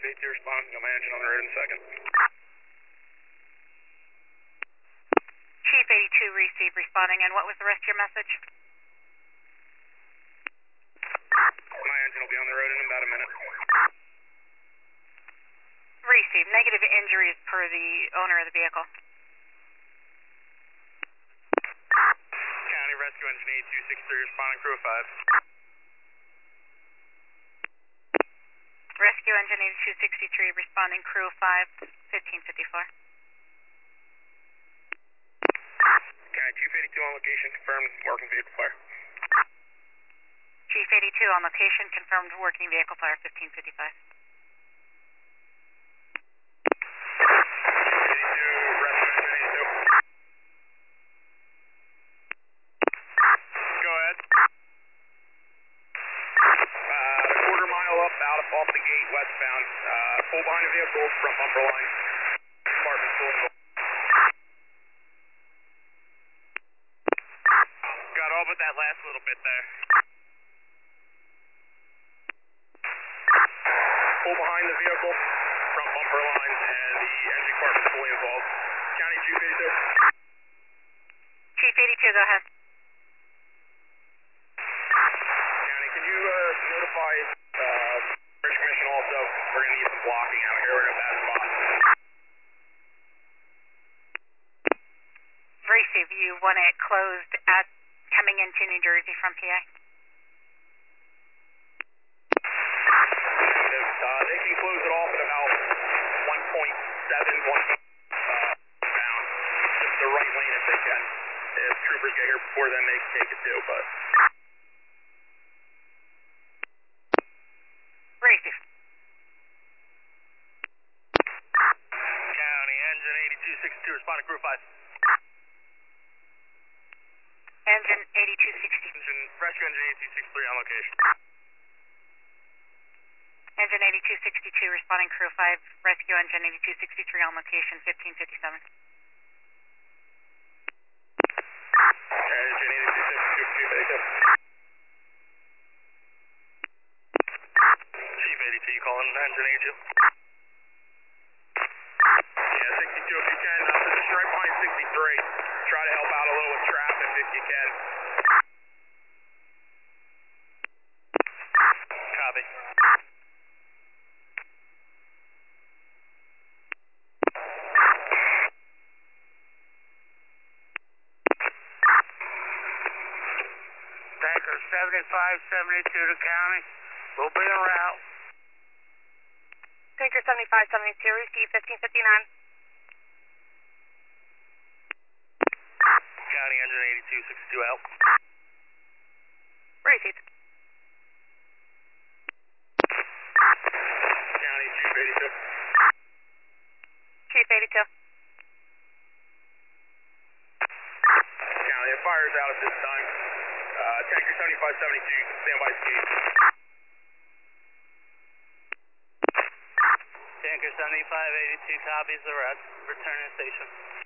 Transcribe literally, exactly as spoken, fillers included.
eighty-two responding. Got my engine on the road in a second. Chief eighty-two received responding, and what was the rest of your message? My engine will be on the road in about a minute. Received. Negative injuries per the owner of the vehicle. County Rescue Engine eighty-two sixty-three responding, crew of five. Rescue Engine eighty-two sixty-three responding, crew of five, fifteen fifty-four. County Chief eighty-two on location, confirmed working vehicle fire. Chief eighty-two on location, confirmed working vehicle fire, fifteen fifty-five. Off the gate, westbound, uh, pull behind the vehicle from bumper line, compartment full involved. Got all but that last little bit there. Pull behind the vehicle from bumper line, and the engine compartment fully involved. County Chief eighty-two. Chief eighty-two, go ahead. County, can you uh, notify uh, Commission also? We're going to need some blocking out here. We're in a bad spot. Receive. You want it closed at coming into New Jersey from P A? Negative. Uh, they can close it off at about one point seven, one uh, bound. Just the right lane if they can. If troopers get here before then, they can take it too, but... Receive. County Engine eighty-two sixty-two responding, crew five. Engine eighty-two sixty. Engine, Rescue Engine eighty-two sixty-three on location. Engine eighty-two sixty-two responding, crew five. Rescue Engine eighty-two sixty-three on location, fifteen fifty-seven. Engine eighty-two sixty-two, Chief eighty-two. Chief eighty-two, you calling Engine eighty-two? Yeah, sixty-two if you can. Uh, position right behind sixty-three. Try to help out a little with traffic if you can. Copy. Tanker seventy-five seventy-two to county. We'll be en route. Tanker seventy-five seventy-two, receive fifteen fifty-nine. County Engine eighty-two sixty-two out. Received. County Chief eighty-two. Chief eighty-two. County, the fire's out at this time. Uh, Tanker seventy-five seventy-two, you can stand by skate. Tanker seventy-five eighty-two copies the rest. Return to station.